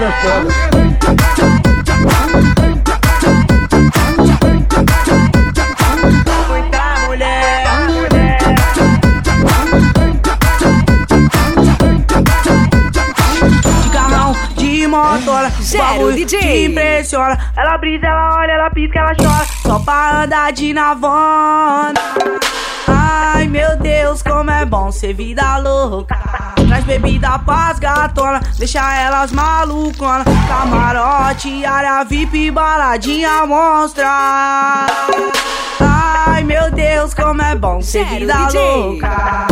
Motora, Zero DJ te impressiona. Ela brisa, ela olha, ela pisca, ela chora. Só pra andar de Navona. Ai meu Deus, como é bom ser vida louca. Traz bebida pras gatona, deixa elas malucona. Camarote, área VIP, baladinha monstra. Ai meu Deus, como é bom ser Zero vida DJ louca.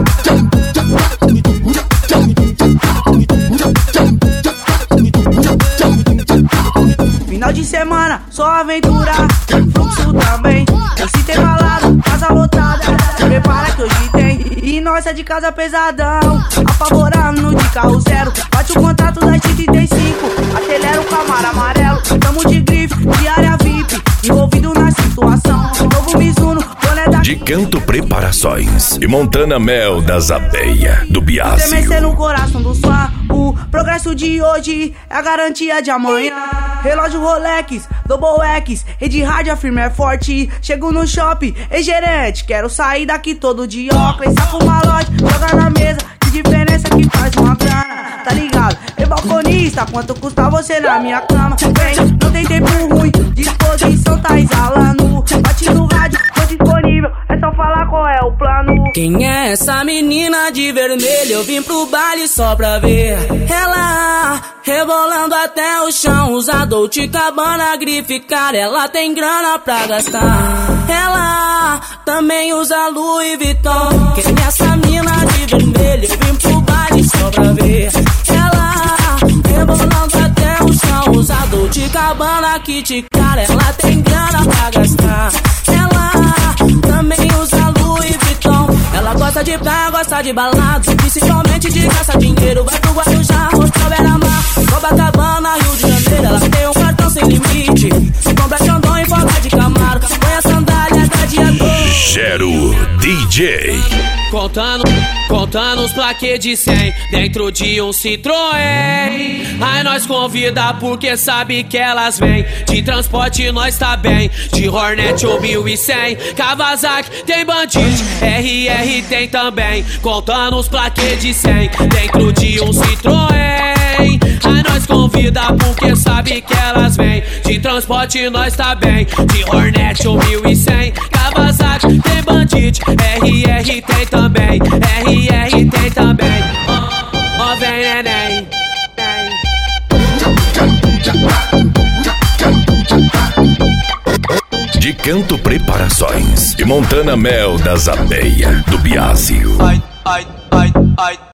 Final de semana, só aventura, fluxo também. Esse tem balada, casa lotada, prepara que hoje tem. E nós é de casa pesadão, apavorando de carro zero. Bate o contato das 35, acelera o Camaro amarelo. Tamo de grife, de área VIP, envolvido na situação. Novo Mizuno, boné da De Canto Preparações e Montana Mel das Abelha do Biásio. Tremecer no coração do fã. O progresso de hoje é a garantia de amanhã. Relógio Rolex, Double X, rede rádio firme é forte. Chego no shopping, ei gerente, quero sair daqui todo dia. Óculos, saco malote, joga na mesa. Que diferença que faz uma grana, tá ligado? Ei balconista, quanto custa você na minha cama? Vem, não tem tempo ruim, disposição tá exalando. Bate no rádio, tô disponível, é só falar qual é o plano. Quem é essa menina de vermelho? Eu vim pro baile só pra ver ela rebolando até o chão. Usa Dolce Gabbana, grife cara, ela tem grana pra gastar. Ela também usa Louis Vuitton. Quem é essa menina de vermelho? Eu vim pro baile só pra ver ela rebolando até o chão. Usa Dolce Gabbana, kit cara, ela tem grana pra gastar. Ela também usa Louis Vuitton. Ela gosta de praia, gosta de balada, principalmente de gastar dinheiro. Vai pro Guarujá, Hostel Beira-Mar, Copacabana, Rio de Janeiro. Ela tem um cartão sem limite, compra Xandão em forma de Camaro. Põe a sandália da Diador. Zero DJ. Contando os plaquês de 100 dentro de um Citroën. Aí nós convida porque sabe que elas vêm. De transporte nós tá bem, de Hornet ou 1100. Kawasaki tem Bandit, RR tem também. Contando os plaquês de 100 dentro de um Citroën. Aí nós convida porque sabe que elas vêm. De transporte nós tá bem, de Hornet ou 1100. Kawasaki tem Bandit, RR tem também. RR tem também. Ó vem neném. De Canto Preparações e Montana Mel das Abelha do Biásio. Ai, ai, ai, ai.